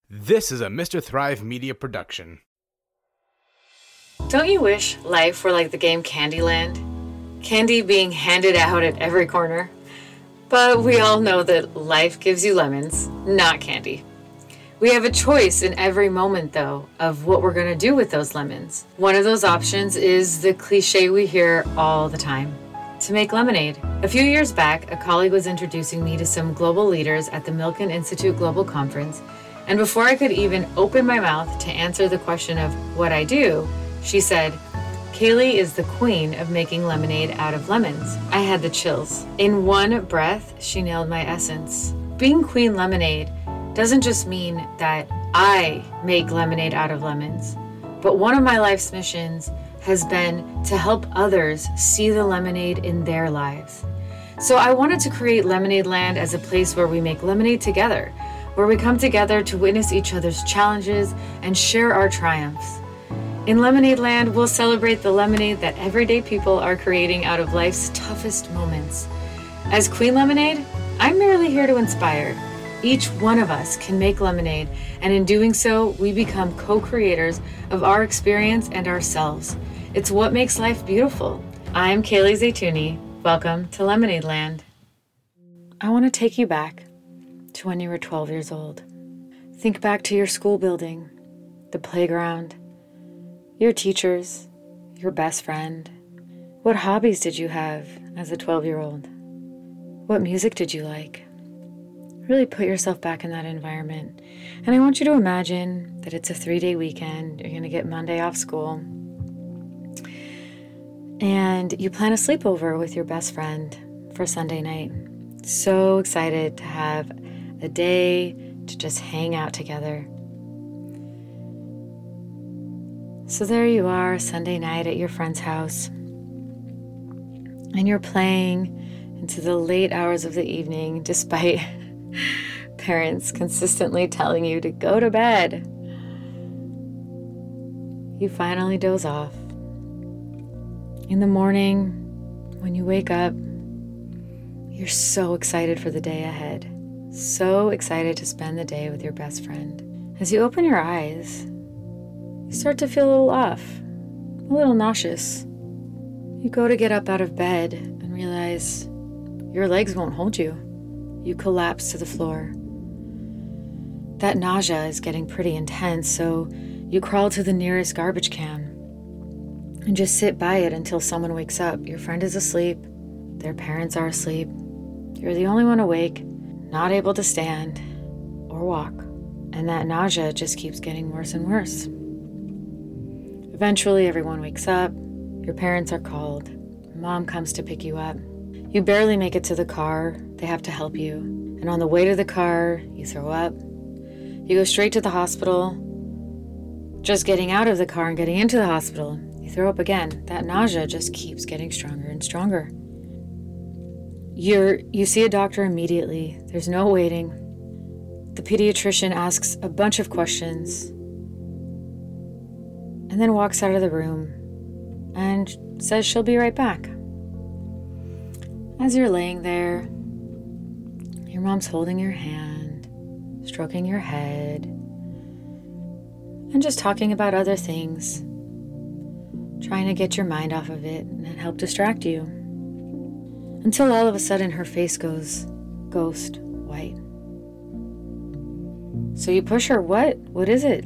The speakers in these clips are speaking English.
This is a Mr. Thrive Media production. Don't you wish life were like the game Candyland? Candy being handed out at every corner. But we all know that life gives you lemons, not candy. We have a choice in every moment, though, of what we're going to do with those lemons. One of those options is the cliche we hear all the time: to make lemonade. A few years back, a colleague was introducing me to some global leaders at the Milken Institute Global Conference, and before I could even open my mouth to answer the question of what I do, she said, "Kaylee is the queen of making lemonade out of lemons." I had the chills. In one breath, she nailed my essence. Being Queen Lemonade doesn't just mean that I make lemonade out of lemons, but one of my life's missions has been to help others see the lemonade in their lives. So I wanted to create Lemonade Land as a place where we make lemonade together, where we come together to witness each other's challenges and share our triumphs. In Lemonade Land, we'll celebrate the lemonade that everyday people are creating out of life's toughest moments. As Queen Lemonade, I'm merely here to inspire. Each one of us can make lemonade, and in doing so, we become co-creators of our experience and ourselves. It's what makes life beautiful. I'm Kaylee Zaytouni. Welcome to Lemonade Land. I want to take you back to when you were 12 years old. Think back to your school building, the playground, your teachers, your best friend. What hobbies did you have as a 12-year-old? What music did you like? Really put yourself back in that environment. And I want you to imagine that it's a 3-day weekend. You're going to get Monday off school. And you plan a sleepover with your best friend for Sunday night. So excited to have a day to just hang out together. So there you are, Sunday night at your friend's house. And you're playing into the late hours of the evening, despite parents consistently telling you to go to bed. You finally doze off. In the morning, when you wake up, you're so excited for the day ahead. So excited to spend the day with your best friend. As you open your eyes, you start to feel a little off, a little nauseous. You go to get up out of bed and realize your legs won't hold you. You collapse to the floor. That nausea is getting pretty intense, so you crawl to the nearest garbage can and just sit by it until someone wakes up. Your friend is asleep. Their parents are asleep. You're the only one awake, not able to stand or walk. And that nausea just keeps getting worse and worse. Eventually, everyone wakes up. Your parents are called. Mom comes to pick you up. You barely make it to the car. They have to help you. And on the way to the car, you throw up. You go straight to the hospital. Just getting out of the car and getting into the hospital, you throw up again. That nausea just keeps getting stronger and stronger. You see a doctor immediately. There's no waiting. The pediatrician asks a bunch of questions and then walks out of the room and says she'll be right back. As you're laying there, your mom's holding your hand, stroking your head, and just talking about other things, trying to get your mind off of it and help distract you. Until all of a sudden her face goes ghost white. So you push her, "What? What is it?"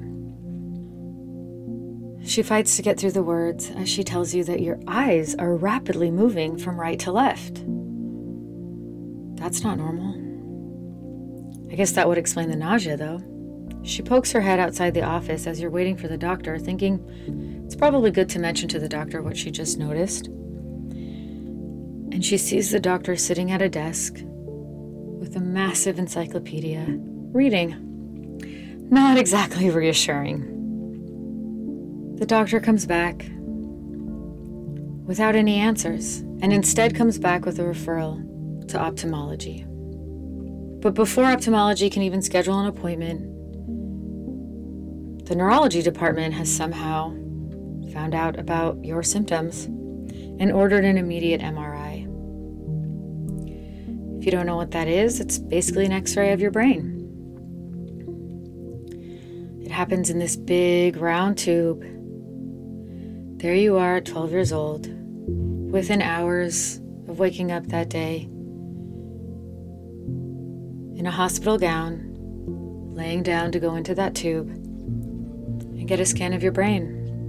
She fights to get through the words as she tells you that your eyes are rapidly moving from right to left. That's not normal. I guess that would explain the nausea, though. She pokes her head outside the office as you're waiting for the doctor, thinking it's probably good to mention to the doctor what she just noticed. And she sees the doctor sitting at a desk with a massive encyclopedia, reading. Not exactly reassuring. The doctor comes back without any answers, and instead comes back with a referral to ophthalmology. But before ophthalmology can even schedule an appointment, the neurology department has somehow found out about your symptoms and ordered an immediate MRI. If you don't know what that is, it's basically an X-ray of your brain. happens in this big round tube. There you are at 12 years old, within hours of waking up that day, in a hospital gown, laying down to go into that tube and get a scan of your brain.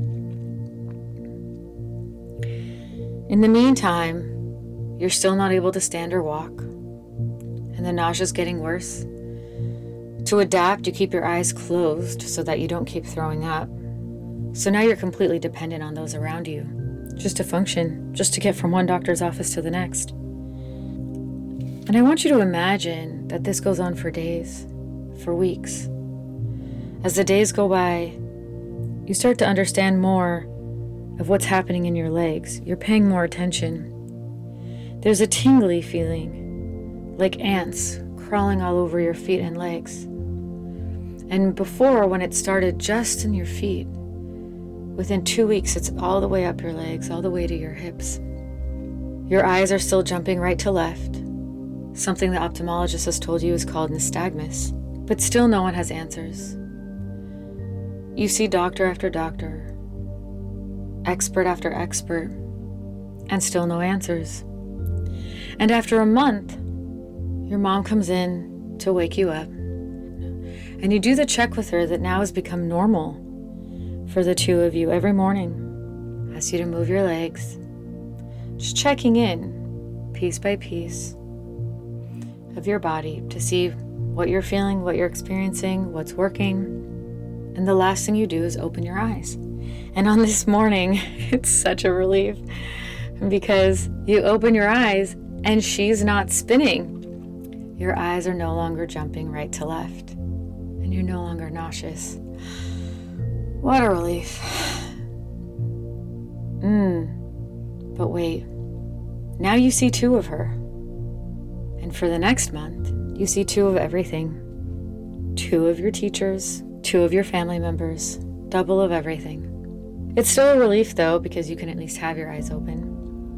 In the meantime, you're still not able to stand or walk, and the nausea's getting worse. To adapt, you keep your eyes closed so that you don't keep throwing up. So now you're completely dependent on those around you, just to function, just to get from one doctor's office to the next. And I want you to imagine that this goes on for days, for weeks. As the days go by, you start to understand more of what's happening in your legs. You're paying more attention. There's a tingly feeling, like ants crawling all over your feet and legs. And before, when it started just in your feet, within 2 weeks, it's all the way up your legs, all the way to your hips. Your eyes are still jumping right to left. Something the ophthalmologist has told you is called nystagmus, but still no one has answers. You see doctor after doctor, expert after expert, and still no answers. And after a month, your mom comes in to wake you up. And you do the check with her that now has become normal for the two of you every morning. Asks you to move your legs, just checking in piece by piece of your body to see what you're feeling, what you're experiencing, what's working. And the last thing you do is open your eyes. And on this morning, it's such a relief because you open your eyes and she's not spinning. Your eyes are no longer jumping right to left, and you're no longer nauseous. What a relief. But wait, now you see two of her. And for the next month, you see two of everything. Two of your teachers, two of your family members, double of everything. It's still a relief though, because you can at least have your eyes open.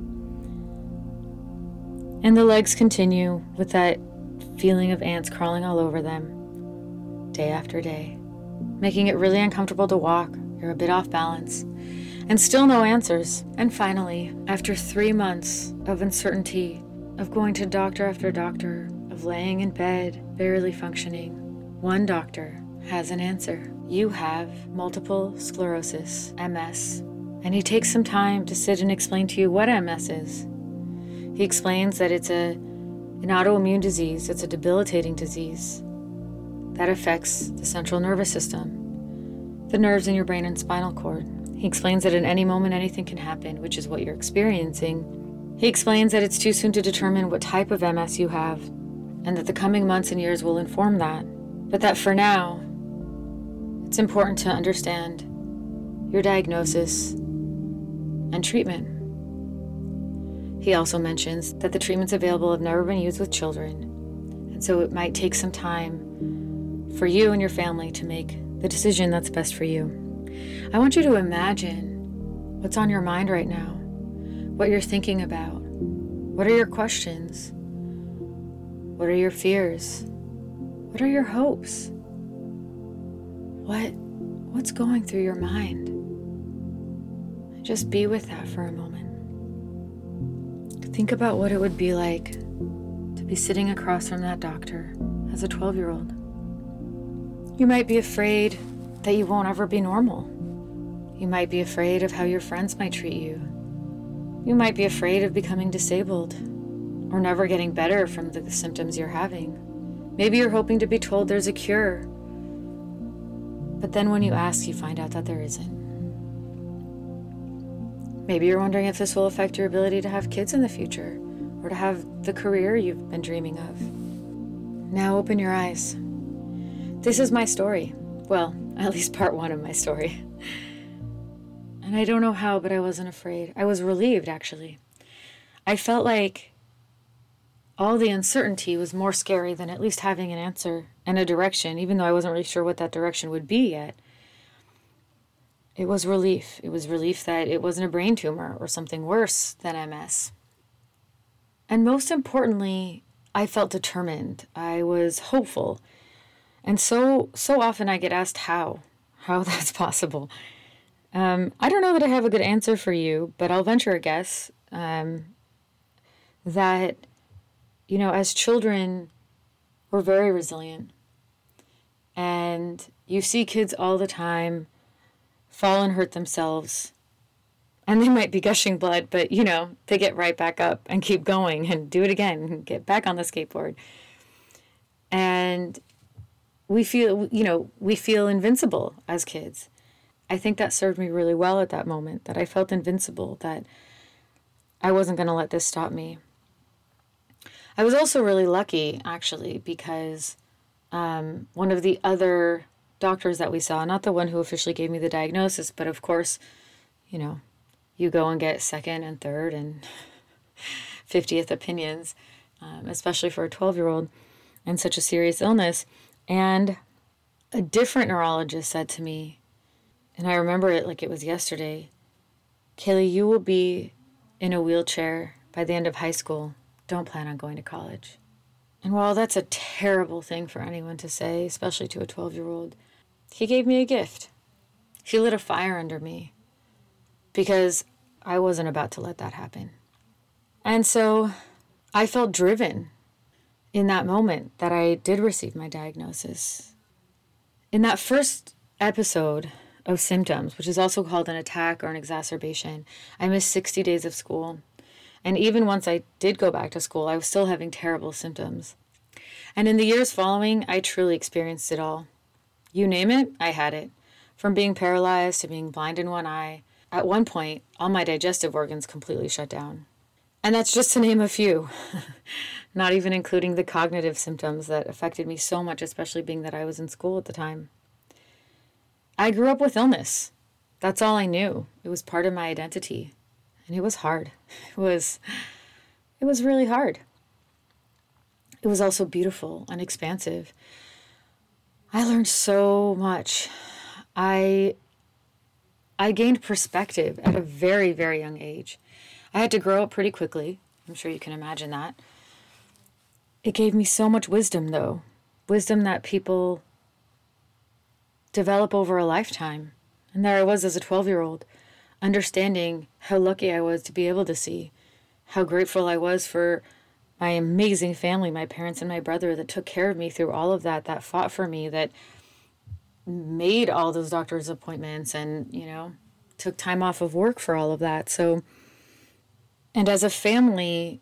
And the legs continue with that feeling of ants crawling all over them, day after day, making it really uncomfortable to walk. You're a bit off balance, and still no answers. And finally, after 3 months of uncertainty, of going to doctor after doctor, of laying in bed, barely functioning, one doctor has an answer. You have multiple sclerosis, MS, and he takes some time to sit and explain to you what MS is. He explains that it's an autoimmune disease, it's a debilitating disease that affects the central nervous system, the nerves in your brain and spinal cord. He explains that at any moment anything can happen, which is what you're experiencing. He explains that it's too soon to determine what type of MS you have, and that the coming months and years will inform that. But that for now, it's important to understand your diagnosis and treatment. He also mentions that the treatments available have never been used with children, and so it might take some time for you and your family to make the decision that's best for you. I want you to imagine what's on your mind right now, what you're thinking about. What are your questions? What are your fears? What are your hopes? What's going through your mind? Just be with that for a moment. Think about what it would be like to be sitting across from that doctor as a 12-year-old. You might be afraid that you won't ever be normal. You might be afraid of how your friends might treat you. You might be afraid of becoming disabled or never getting better from the symptoms you're having. Maybe you're hoping to be told there's a cure. But then when you ask, you find out that there isn't. Maybe you're wondering if this will affect your ability to have kids in the future or to have the career you've been dreaming of. Now open your eyes. This is my story. Well, at least part one of my story. And I don't know how, but I wasn't afraid. I was relieved, actually. I felt like all the uncertainty was more scary than at least having an answer and a direction, even though I wasn't really sure what that direction would be yet. It was relief. It was relief that it wasn't a brain tumor or something worse than MS. And most importantly, I felt determined. I was hopeful. And so often I get asked how. how that's possible. I don't know that I have a good answer for you, but I'll venture a guess that, as children, we're very resilient. And you see kids all the time fall and hurt themselves. And they might be gushing blood, but, they get right back up and keep going and do it again and get back on the skateboard. And we feel invincible as kids. I think that served me really well at that moment, that I felt invincible, that I wasn't going to let this stop me. I was also really lucky, actually, because one of the other doctors that we saw, not the one who officially gave me the diagnosis, but of course, you go and get second and third and 50th opinions, especially for a 12-year-old and such a serious illness. And a different neurologist said to me, and I remember it like it was yesterday, Kaylee, you will be in a wheelchair by the end of high school. Don't plan on going to college. And while that's a terrible thing for anyone to say, especially to a 12-year-old, he gave me a gift. He lit a fire under me because I wasn't about to let that happen. And so I felt driven in that moment that I did receive my diagnosis. In that first episode of symptoms, which is also called an attack or an exacerbation, I missed 60 days of school. And even once I did go back to school, I was still having terrible symptoms. And in the years following, I truly experienced it all. You name it, I had it. From being paralyzed to being blind in one eye. At one point, all my digestive organs completely shut down. And that's just to name a few. Not even including the cognitive symptoms that affected me so much, especially being that I was in school at the time. I grew up with illness. That's all I knew. It was part of my identity. And it was hard. It was really hard. It was also beautiful and expansive. I learned so much. I gained perspective at a very, very young age. I had to grow up pretty quickly. I'm sure you can imagine that. It gave me so much wisdom, though. Wisdom that people develop over a lifetime. And there I was as a 12-year-old, understanding how lucky I was to be able to see, how grateful I was for my amazing family, my parents and my brother that took care of me through all of that fought for me, that made all those doctor's appointments and, took time off of work for all of that. So, and as a family,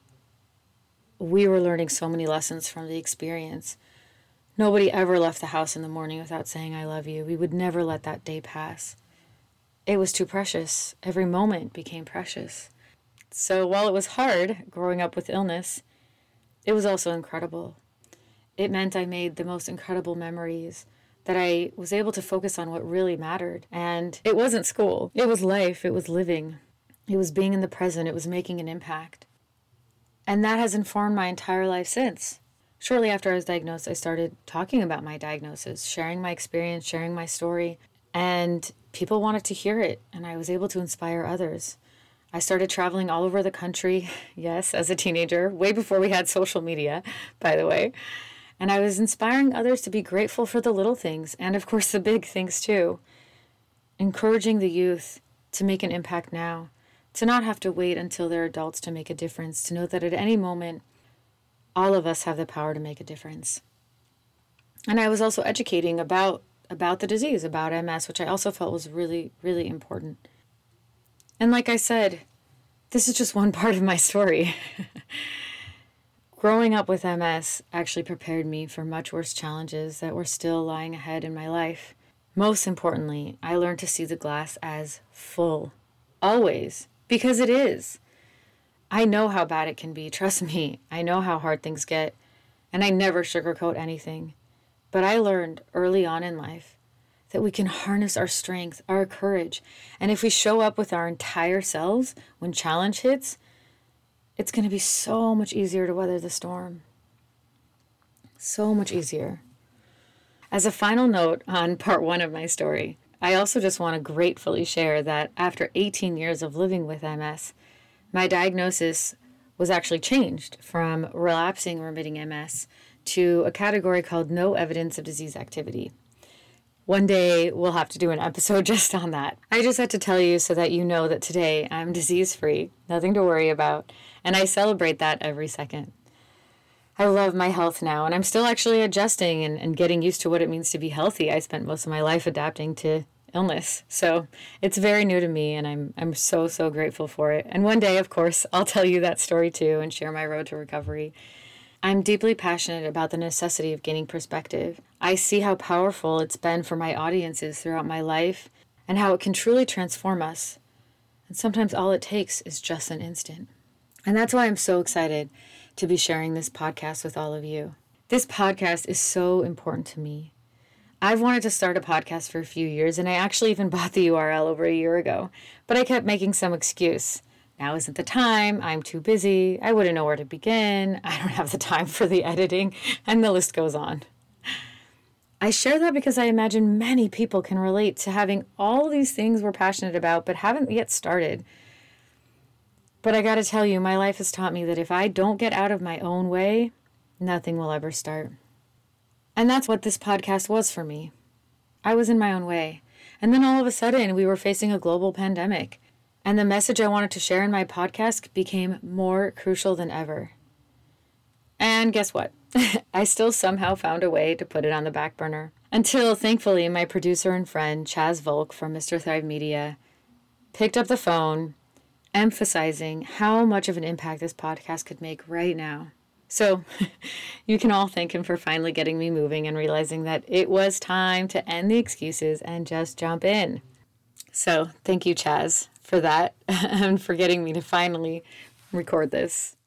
we were learning so many lessons from the experience. Nobody ever left the house in the morning without saying, I love you. We would never let that day pass. It was too precious. Every moment became precious. So while it was hard growing up with illness, it was also incredible. It meant I made the most incredible memories, that I was able to focus on what really mattered. And it wasn't school. It was life. It was living. It was being in the present. It was making an impact. And that has informed my entire life since. Shortly after I was diagnosed, I started talking about my diagnosis, sharing my experience, sharing my story, and people wanted to hear it, and I was able to inspire others. I started traveling all over the country, yes, as a teenager, way before we had social media, by the way. And I was inspiring others to be grateful for the little things, and of course the big things too. Encouraging the youth to make an impact now, to not have to wait until they're adults to make a difference, to know that at any moment, all of us have the power to make a difference. And I was also educating about the disease, about MS, which I also felt was really, really important. And like I said, this is just one part of my story. Growing up with MS actually prepared me for much worse challenges that were still lying ahead in my life. Most importantly, I learned to see the glass as full. Always. Because it is. I know how bad it can be, trust me. I know how hard things get, and I never sugarcoat anything. But I learned early on in life that we can harness our strength, our courage, and if we show up with our entire selves when challenge hits, it's going to be so much easier to weather the storm. So much easier. As a final note on part 1 of my story, I also just want to gratefully share that after 18 years of living with MS, my diagnosis was actually changed from relapsing remitting MS to a category called no evidence of disease activity. One day we'll have to do an episode just on that. I just had to tell you so that you know that today I'm disease-free, nothing to worry about, and I celebrate that every second. I love my health now, and I'm still actually adjusting and getting used to what it means to be healthy. I spent most of my life adapting to illness, so it's very new to me, and I'm so grateful for it. And one day, of course, I'll tell you that story too and share my road to recovery. I'm deeply passionate about the necessity of gaining perspective. I see how powerful it's been for my audiences throughout my life and how it can truly transform us. And sometimes all it takes is just an instant. And that's why I'm so excited to be sharing this podcast with all of you. This podcast is so important to me. I've wanted to start a podcast for a few years, and I actually even bought the URL over a year ago, but I kept making some excuse. Now isn't the time, I'm too busy, I wouldn't know where to begin, I don't have the time for the editing, and the list goes on. I share that because I imagine many people can relate to having all these things we're passionate about but haven't yet started. But I gotta tell you, my life has taught me that if I don't get out of my own way, nothing will ever start. And that's what this podcast was for me. I was in my own way. And then all of a sudden, we were facing a global pandemic. And the message I wanted to share in my podcast became more crucial than ever. And guess what? I still somehow found a way to put it on the back burner. Until, thankfully, my producer and friend, Chaz Volk from Mr. Thrive Media, picked up the phone, emphasizing how much of an impact this podcast could make right now. So you can all thank him for finally getting me moving and realizing that it was time to end the excuses and just jump in. So thank you, Chaz, for that and for getting me to finally record this.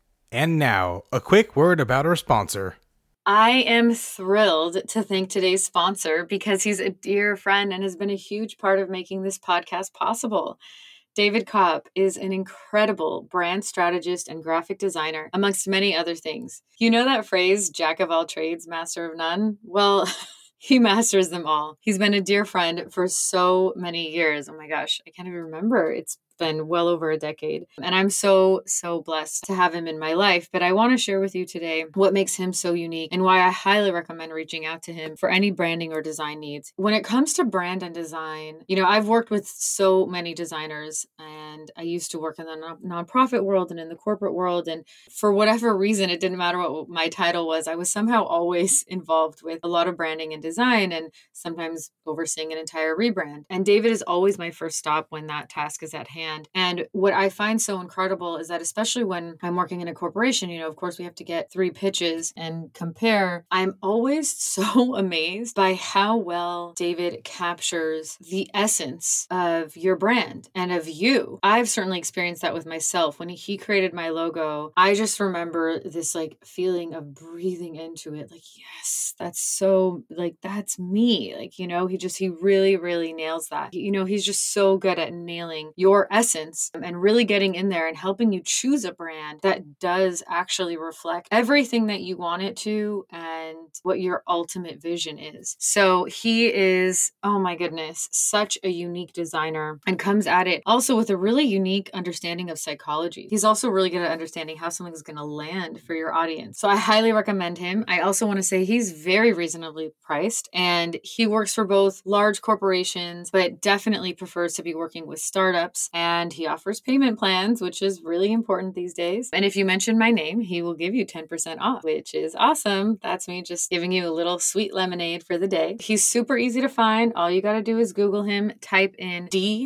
And now, a quick word about our sponsor. I am thrilled to thank today's sponsor because he's a dear friend and has been a huge part of making this podcast possible. David Kopp is an incredible brand strategist and graphic designer, amongst many other things. You know that phrase, jack of all trades, master of none? Well, he masters them all. He's been a dear friend for so many years. Oh my gosh, I can't even remember. It's been well over a decade. And I'm so blessed to have him in my life. But I want to share with you today what makes him so unique and why I highly recommend reaching out to him for any branding or design needs. When it comes to brand and design, I've worked with so many designers, and I used to work in the nonprofit world and in the corporate world. And for whatever reason, it didn't matter what my title was. I was somehow always involved with a lot of branding and design, and sometimes overseeing an entire rebrand. And David is always my first stop when that task is at hand. And what I find so incredible is that, especially when I'm working in a corporation, of course we have to get 3 pitches and compare. I'm always so amazed by how well David captures the essence of your brand and of you. I've certainly experienced that with myself. When he created my logo, I just remember this feeling of breathing into it. Yes, that's so that's me. He really nails that. He's just so good at nailing your essence and really getting in there and helping you choose a brand that does actually reflect everything that you want it to and what your ultimate vision is. So he is, oh my goodness, such a unique designer and comes at it also with a really unique understanding of psychology. He's also really good at understanding how something is going to land for your audience. So I highly recommend him. I also want to say he's very reasonably priced, and he works for both large corporations, but definitely prefers to be working with startups. And he offers payment plans, which is really important these days. And if you mention my name, he will give you 10% off, which is awesome. That's me just giving you a little sweet lemonade for the day. He's super easy to find. All you got to do is Google him, type in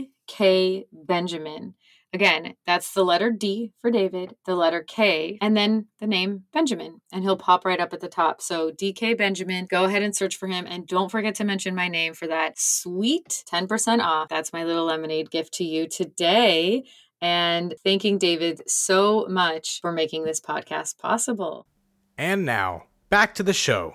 D.K. Benjamin. Again, that's the letter D for David, the letter K, and then the name Benjamin, and he'll pop right up at the top. So DK Benjamin, go ahead and search for him, and don't forget to mention my name for that sweet 10% off. That's my little lemonade gift to you today, and thanking David so much for making this podcast possible. And now, back to the show.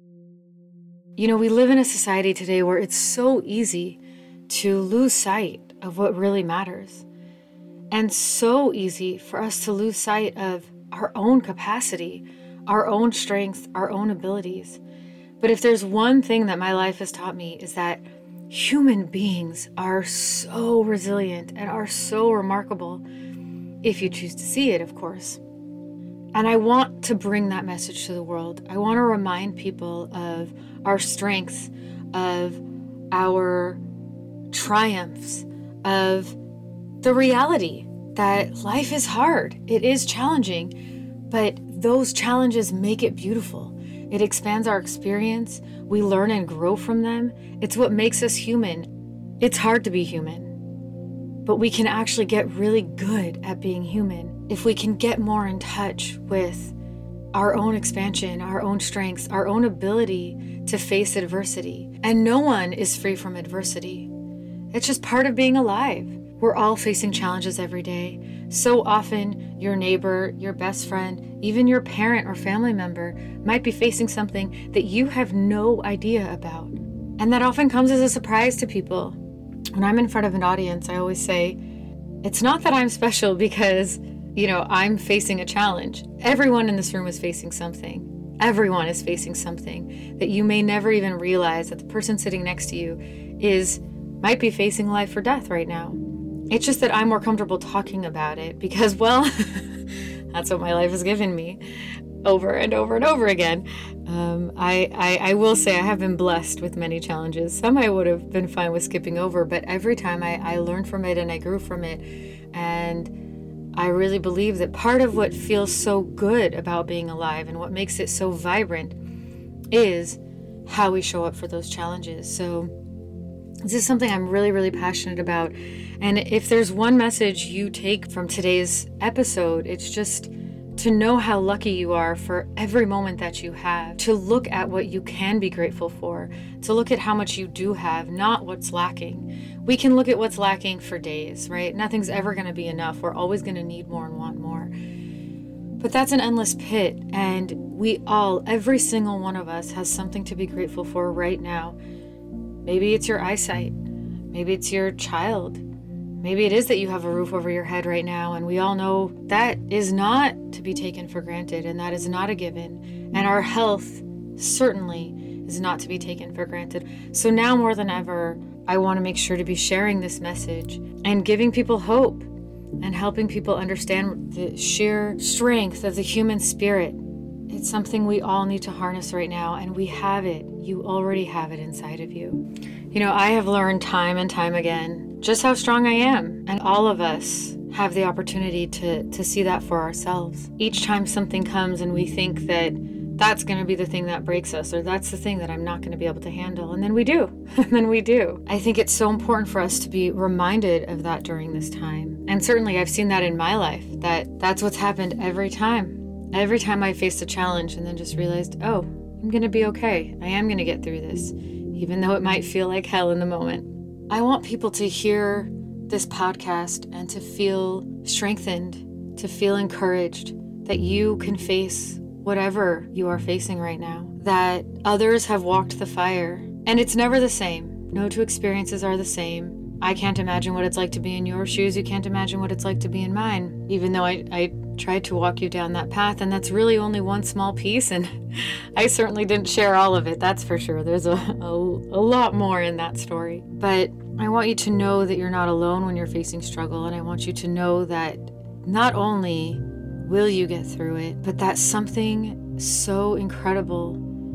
We live in a society today where it's so easy to lose sight of what really matters. And so easy for us to lose sight of our own capacity, our own strengths, our own abilities. But if there's one thing that my life has taught me, is that human beings are so resilient and are so remarkable, if you choose to see it, of course. And I want to bring that message to the world. I want to remind people of our strengths, of our triumphs, of the reality that life is hard. It is challenging, but those challenges make it beautiful. It expands our experience. We learn and grow from them. It's what makes us human. It's hard to be human, but we can actually get really good at being human if we can get more in touch with our own expansion, our own strengths, our own ability to face adversity. And no one is free from adversity. It's just part of being alive. We're all facing challenges every day. So often, your neighbor, your best friend, even your parent or family member might be facing something that you have no idea about. And that often comes as a surprise to people. When I'm in front of an audience, I always say, it's not that I'm special because, I'm facing a challenge. Everyone in this room is facing something. Everyone is facing something that you may never even realize that the person sitting next to you might be facing life or death right now. It's just that I'm more comfortable talking about it because, well, that's what my life has given me over and over and over again. I will say I have been blessed with many challenges. Some I would have been fine with skipping over, but every time I learned from it and I grew from it. And I really believe that part of what feels so good about being alive and what makes it so vibrant is how we show up for those challenges. So this is something I'm really, really passionate about. And if there's one message you take from today's episode, it's just to know how lucky you are for every moment that you have, to look at what you can be grateful for, to look at how much you do have, not what's lacking. We can look at what's lacking for days, right? Nothing's ever going to be enough. We're always going to need more and want more. But that's an endless pit. And we all, every single one of us, has something to be grateful for right now. Maybe it's your eyesight. Maybe it's your child. Maybe it is that you have a roof over your head right now, and we all know that is not to be taken for granted, and that is not a given. And our health certainly is not to be taken for granted. So now more than ever, I want to make sure to be sharing this message and giving people hope and helping people understand the sheer strength of the human spirit. It's something we all need to harness right now, and we have it. You already have it inside of you. I have learned time and time again just how strong I am, and all of us have the opportunity to see that for ourselves. Each time something comes and we think that that's going to be the thing that breaks us, or that's the thing that I'm not going to be able to handle, and then we do. I think it's so important for us to be reminded of that during this time. And certainly I've seen that in my life, that's what's happened every time. Every time I faced a challenge and then just realized, oh, I'm going to be okay. I am going to get through this, even though it might feel like hell in the moment. I want people to hear this podcast and to feel strengthened, to feel encouraged that you can face whatever you are facing right now, that others have walked the fire, and it's never the same. No two experiences are the same. I can't imagine what it's like to be in your shoes. You can't imagine what it's like to be in mine, even though I tried to walk you down that path, and that's really only one small piece, and I certainly didn't share all of it, that's for sure. There's a lot more in that story. But I want you to know that you're not alone when you're facing struggle, and I want you to know that not only will you get through it, but that something so incredible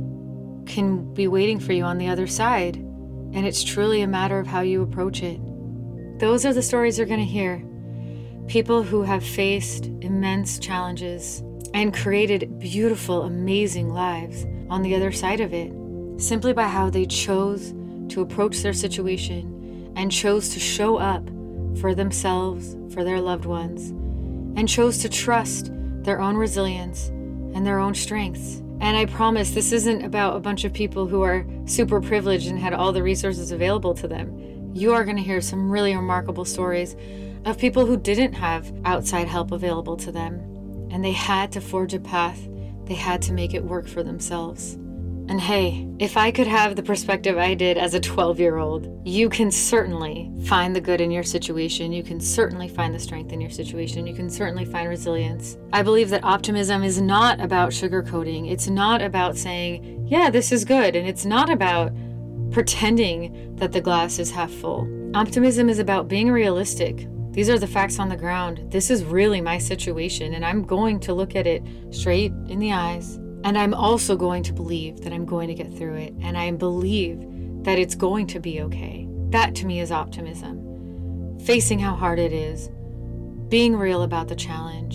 can be waiting for you on the other side, and it's truly a matter of how you approach it. Those are the stories you're going to hear. People who have faced immense challenges and created beautiful, amazing lives on the other side of it, simply by how they chose to approach their situation and chose to show up for themselves, for their loved ones, and chose to trust their own resilience and their own strengths. And I promise this isn't about a bunch of people who are super privileged and had all the resources available to them. You are going to hear some really remarkable stories of people who didn't have outside help available to them, and they had to forge a path. They had to make it work for themselves. And hey, if I could have the perspective I did as a 12-year-old, you can certainly find the good in your situation. You can certainly find the strength in your situation. You can certainly find resilience. I believe that optimism is not about sugarcoating. It's not about saying, yeah, this is good. And it's not about pretending that the glass is half full. Optimism is about being realistic. These are the facts on the ground. This is really my situation, and I'm going to look at it straight in the eyes. And I'm also going to believe that I'm going to get through it. And I believe that it's going to be okay. That to me is optimism. Facing how hard it is, being real about the challenge,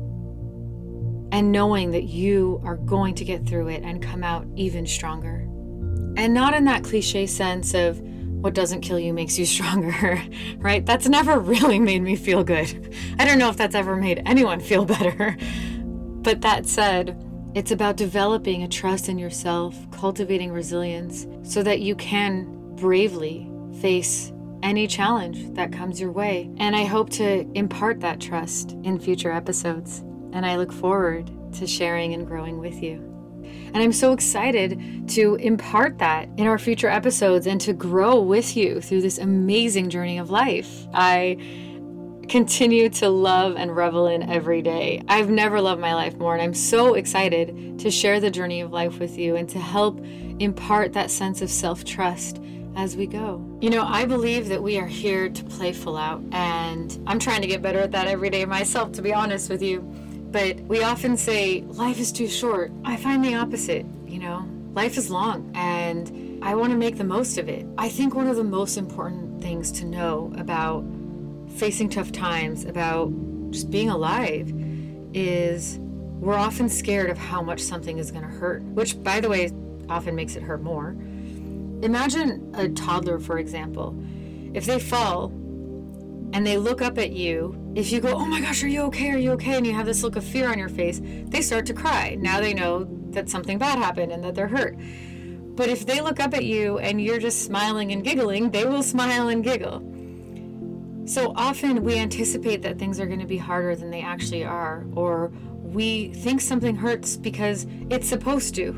and knowing that you are going to get through it and come out even stronger. And not in that cliche sense of what doesn't kill you makes you stronger, right? That's never really made me feel good. I don't know if that's ever made anyone feel better. But that said, it's about developing a trust in yourself, cultivating resilience so that you can bravely face any challenge that comes your way. And I hope to impart that trust in future episodes. And I look forward to sharing and growing with you. And I'm so excited to impart that in our future episodes and to grow with you through this amazing journey of life. I continue to love and revel in every day. I've never loved my life more, and I'm so excited to share the journey of life with you and to help impart that sense of self-trust as we go. You know, I believe that we are here to play full out, and I'm trying to get better at that every day myself, to be honest with you. But we often say, life is too short. I find the opposite, life is long, and I want to make the most of it. I think one of the most important things to know about facing tough times, about just being alive, is we're often scared of how much something is going to hurt, which, by the way, often makes it hurt more. Imagine a toddler, for example. If they fall and they look up at you, if you go, oh my gosh, are you okay? Are you okay? And you have this look of fear on your face, they start to cry. Now they know that something bad happened and that they're hurt. But if they look up at you and you're just smiling and giggling, they will smile and giggle. So often we anticipate that things are going to be harder than they actually are, or we think something hurts because it's supposed to.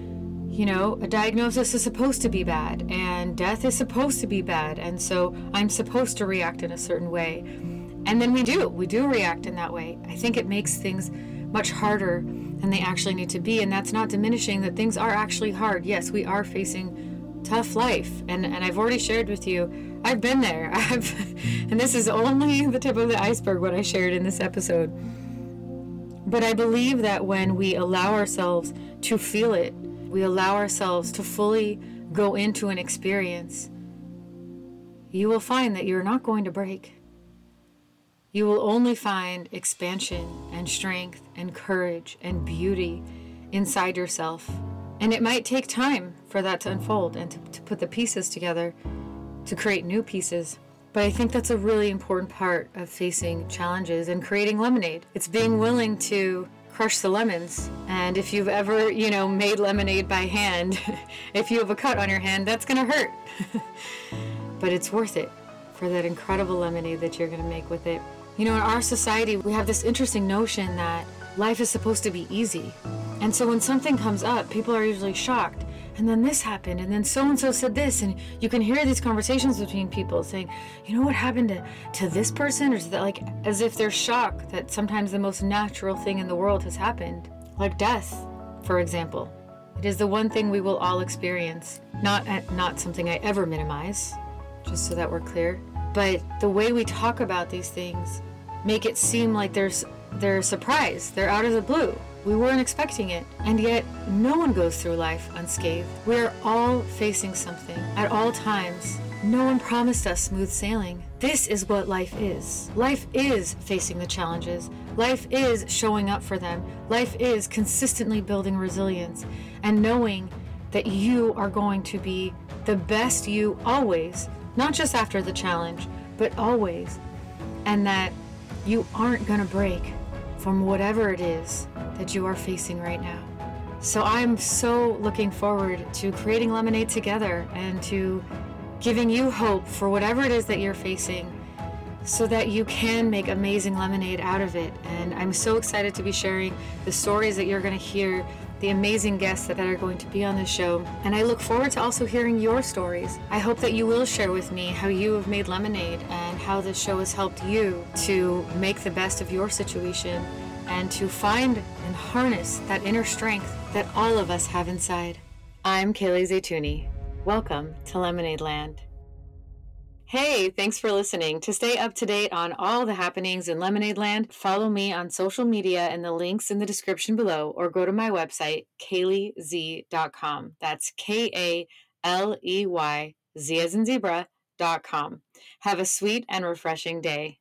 A diagnosis is supposed to be bad, and death is supposed to be bad, and so I'm supposed to react in a certain way. And then we do react in that way. I think it makes things much harder than they actually need to be, and that's not diminishing that things are actually hard. Yes, we are facing tough life, and I've already shared with you, I've been there. And this is only the tip of the iceberg, what I shared in this episode. But I believe that when we allow ourselves to feel it, we allow ourselves to fully go into an experience, you will find that you're not going to break. You will only find expansion and strength and courage and beauty inside yourself. And it might take time for that to unfold and to put the pieces together to create new pieces. But I think that's a really important part of facing challenges and creating lemonade. It's being willing to crush the lemons. And if you've ever, made lemonade by hand, if you have a cut on your hand, that's going to hurt. But it's worth it for that incredible lemonade that you're going to make with it. In our society, we have this interesting notion that life is supposed to be easy. And so when something comes up, people are usually shocked. And then this happened, and then so-and-so said this, and you can hear these conversations between people saying, what happened to this person? Or to that, like, as if they're shocked that sometimes the most natural thing in the world has happened. Like death, for example. It is the one thing we will all experience. Not something I ever minimize, just so that we're clear. But the way we talk about these things make it seem like they're a surprise. They're out of the blue. We weren't expecting it, and yet no one goes through life unscathed. We're all facing something at all times. No one promised us smooth sailing. This is what life is. Life is facing the challenges. Life is showing up for them. Life is consistently building resilience and knowing that you are going to be the best you always, not just after the challenge, but always, and that you aren't going to break from whatever it is that you are facing right now. So I'm so looking forward to creating lemonade together and to giving you hope for whatever it is that you're facing so that you can make amazing lemonade out of it. And I'm so excited to be sharing the stories that you're going to hear, the amazing guests that are going to be on this show. And I look forward to also hearing your stories. I hope that you will share with me how you have made lemonade and how this show has helped you to make the best of your situation and to find and harness that inner strength that all of us have inside. I'm Kaylee Zaytouni. Welcome to Lemonade Land. Hey, thanks for listening. To stay up to date on all the happenings in Lemonade Land, follow me on social media and the links in the description below, or go to my website, KayleeZ.com. That's KayleeZ.com. LEYZ as in zebra.com. Have a sweet and refreshing day.